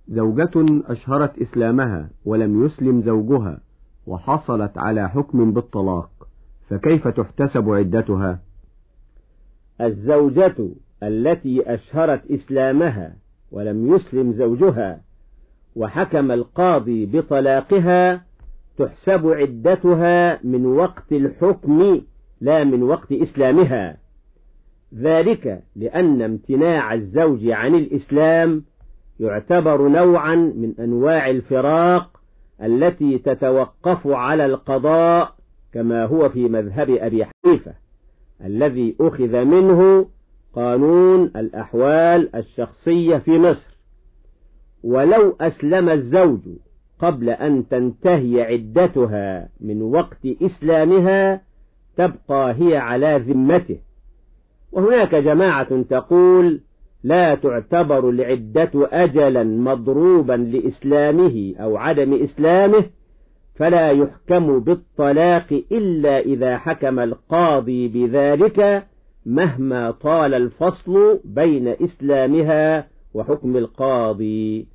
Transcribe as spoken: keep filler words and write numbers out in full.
زوجة أشهرت إسلامها ولم يسلم زوجها وحصلت على حكم بالطلاق، فكيف تحتسب عدتها؟ الزوجة التي أشهرت إسلامها ولم يسلم زوجها وحكم القاضي بطلاقها تحسب عدتها من وقت الحكم لا من وقت إسلامها، ذلك لأن امتناع الزوج عن الإسلام يعتبر نوعا من أنواع الفراق التي تتوقف على القضاء، كما هو في مذهب أبي حنيفة الذي أخذ منه قانون الأحوال الشخصية في مصر. ولو أسلم الزوج قبل أن تنتهي عدتها من وقت إسلامها تبقى هي على ذمته. وهناك جماعة تقول لا تعتبر العدة أجلا مضروبا لإسلامه أو عدم إسلامه، فلا يحكم بالطلاق إلا إذا حكم القاضي بذلك مهما طال الفصل بين إسلامها وحكم القاضي.